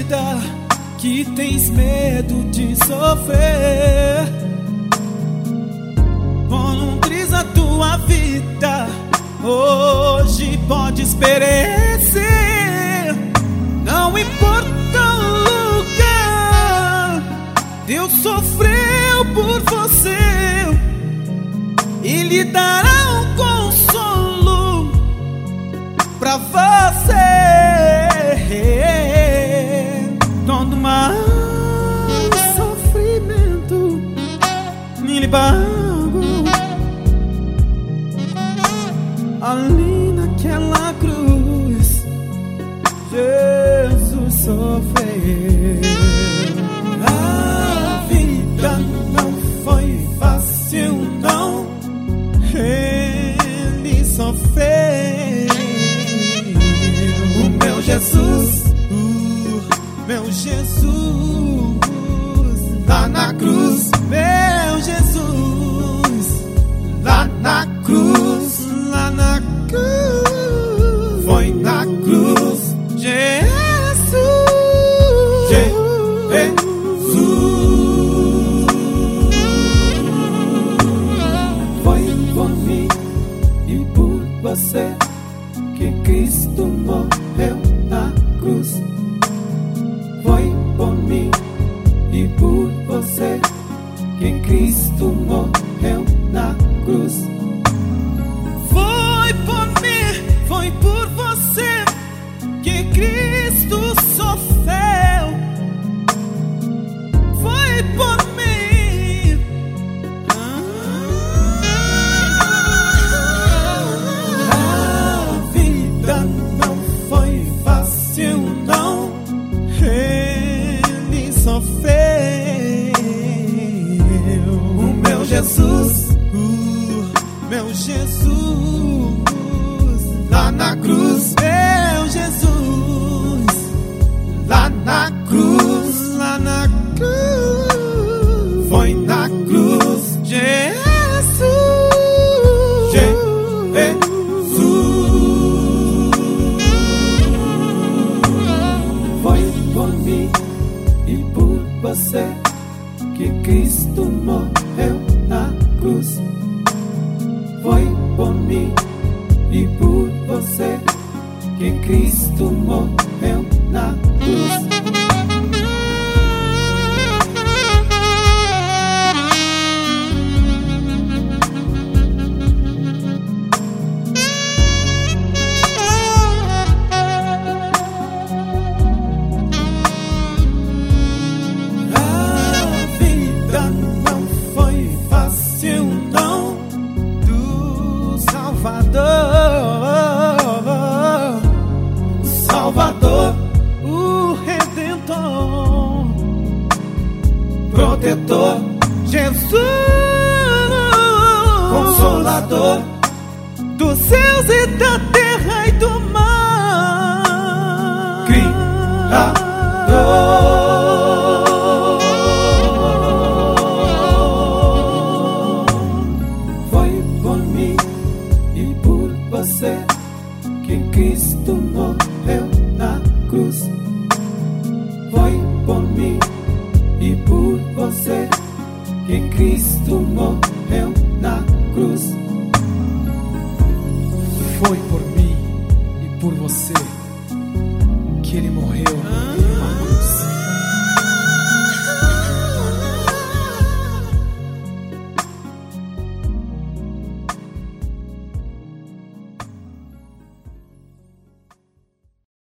vida que tens medo de sofrer. Conduz a tua vida, hoje podes perecer. Não importa o lugar, Deus sofreu por você e lhe dará um consolo pra você. Todo mal sofrimento me pago ali naquela cruz. Jesus sofreu. A vida não foi fácil, não. Ele sofreu. O meu Jesus, meu Jesus, lá na cruz. Meu Jesus, lá na cruz, lá na cruz. Foi na cruz, Jesus, Jesus. Foi por mim e por você que Cristo morreu na cruz. Foi por mim e por você que Cristo morreu na cruz. Foi por mim, foi por você que Cristo sofreu. Foi por mim. A vida não foi fácil, não. Ele sofreu. O meu Jesus, meu Jesus, lá na cruz. Meu Jesus, lá na cruz, lá na cruz. Foi na cruz, Jesus, Jesus. Foi por mim e por você que Cristo morreu na cruz. Foi por mim e por você que Cristo morreu na cruz. Salvador, o Redentor, Protetor, Jesus, Consolador dos céus e da terra e do mar, Criador. Foi por mim e por você que Cristo morreu na cruz. Foi por mim e por você que Cristo morreu na cruz. Foi por mim e por você